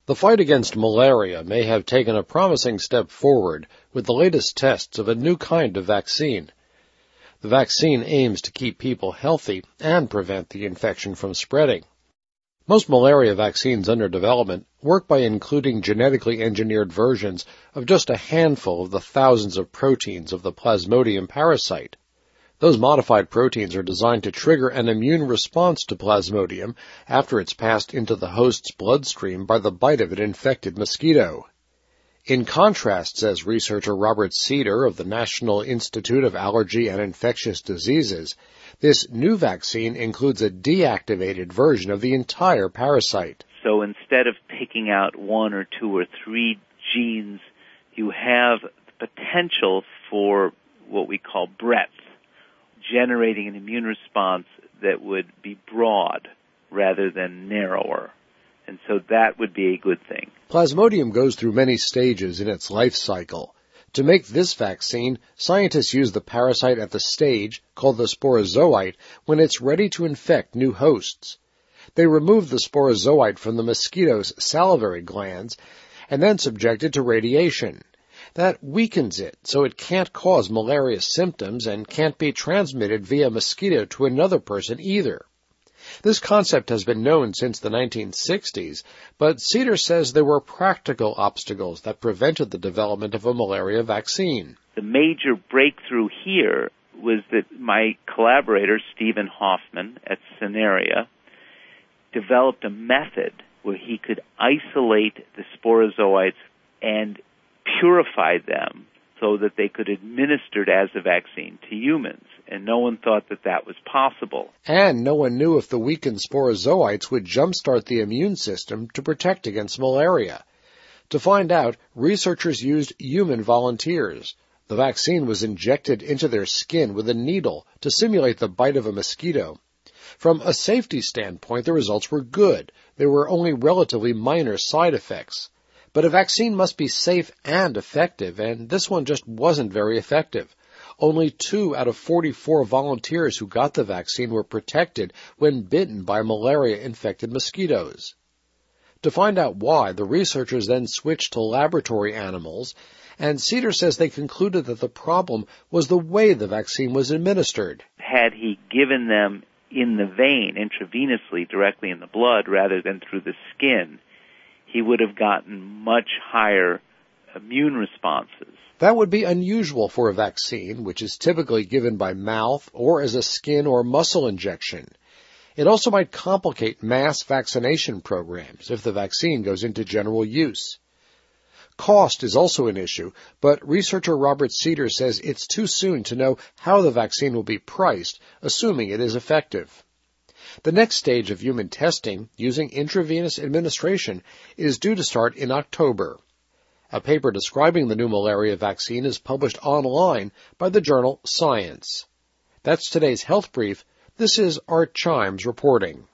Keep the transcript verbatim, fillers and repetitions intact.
The fight against malaria may have taken a promising step forward with the latest tests of a new kind of vaccine. The vaccine aims to keep people healthy and prevent the infection from spreading. Most malaria vaccines under development work by including genetically engineered versions of just a handful of the thousands of proteins of the Plasmodium parasite. Those modified proteins are designed to trigger an immune response to Plasmodium after it's passed into the host's bloodstream by the bite of an infected mosquito. In contrast, says researcher Robert Cedar of the National Institute of Allergy and Infectious Diseases, this new vaccine includes a deactivated version of the entire parasite. So instead of picking out one or two or three genes, you have the potential for what we call breadth, generating an immune response that would be broad rather than narrower. And so that would be a good thing. Plasmodium goes through many stages in its life cycle. To make this vaccine, scientists use the parasite at the stage, called the sporozoite, when it's ready to infect new hosts. They remove the sporozoite from the mosquito's salivary glands and then subject it to radiation. That weakens it so it can't cause malaria symptoms and can't be transmitted via mosquito to another person either. This concept has been known since the nineteen sixties, but Cedar says there were practical obstacles that prevented the development of a malaria vaccine. The major breakthrough here was that my collaborator, Stephen Hoffman at Scenaria, developed a method where he could isolate the sporozoites and purify them so that they could administer it as a vaccine to humans. And no one thought that that was possible. And no one knew if the weakened sporozoites would jumpstart the immune system to protect against malaria. To find out, researchers used human volunteers. The vaccine was injected into their skin with a needle to simulate the bite of a mosquito. From a safety standpoint, the results were good. There were only relatively minor side effects. But a vaccine must be safe and effective, and this one just wasn't very effective. Only two out of forty-four volunteers who got the vaccine were protected when bitten by malaria-infected mosquitoes. To find out why, the researchers then switched to laboratory animals, and Cedar says they concluded that the problem was the way the vaccine was administered. Had he given them in the vein, intravenously, directly in the blood, rather than through the skin, he would have gotten much higher immune responses. That would be unusual for a vaccine, which is typically given by mouth or as a skin or muscle injection. It also might complicate mass vaccination programs if the vaccine goes into general use. Cost is also an issue, but researcher Robert Cedar says it's too soon to know how the vaccine will be priced, assuming it is effective. The next stage of human testing, using intravenous administration, is due to start in October. A paper describing the new malaria vaccine is published online by the journal Science. That's today's Health Brief. This is Art Chimes reporting.